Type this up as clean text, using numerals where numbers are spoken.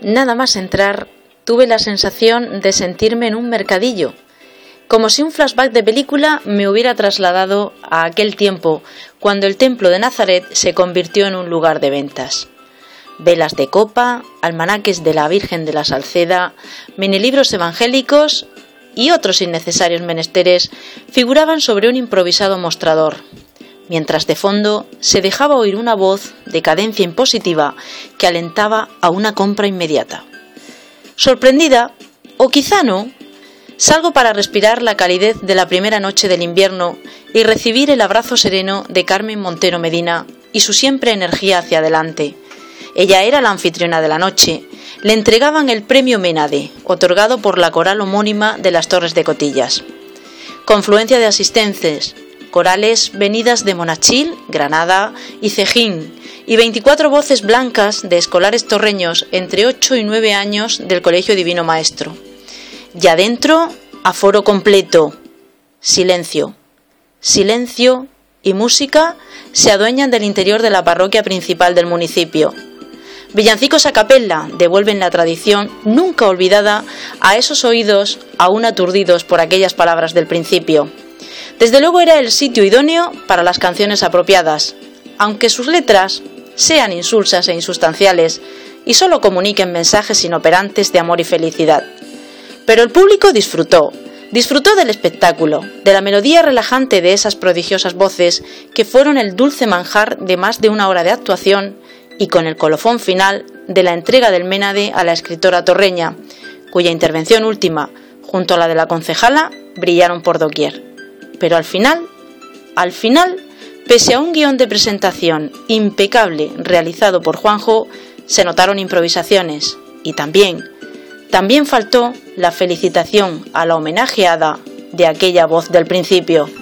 Nada más entrar, tuve la sensación de sentirme en un mercadillo, como si un flashback de película me hubiera trasladado a aquel tiempo cuando el templo de Nazaret se convirtió en un lugar de ventas. Velas de copa, almanaques de la Virgen de la Salceda, minilibros evangélicos y otros innecesarios menesteres figuraban sobre un improvisado mostrador, mientras de fondo se dejaba oír una voz de cadencia impositiva que alentaba a una compra inmediata. Sorprendida, o quizá no, salgo para respirar la calidez de la primera noche del invierno y recibir el abrazo sereno de Carmen Montero Medina y su siempre energía hacia adelante. Ella era la anfitriona de la noche. Le entregaban el premio Ménade, otorgado por la coral homónima de las Torres de Cotillas. Confluencia de asistentes, corales venidas de Monachil, Granada y Cejín, y 24 voces blancas de escolares torreños entre 8 y 9 años del Colegio Divino Maestro. Ya dentro, aforo completo. Silencio. Silencio y música se adueñan del interior de la parroquia principal del municipio. Villancicos a capella devuelven la tradición nunca olvidada a esos oídos aún aturdidos por aquellas palabras del principio. Desde luego era el sitio idóneo para las canciones apropiadas, aunque sus letras sean insulsas e insustanciales y solo comuniquen mensajes inoperantes de amor y felicidad. Pero el público disfrutó del espectáculo, de la melodía relajante de esas prodigiosas voces que fueron el dulce manjar de más de una hora de actuación y con el colofón final de la entrega del Ménade a la escritora torreña, cuya intervención última, junto a la de la concejala, brillaron por doquier. Pero al final, pese a un guión de presentación impecable realizado por Juanjo, se notaron improvisaciones y también faltó la felicitación a la homenajeada de aquella voz del principio.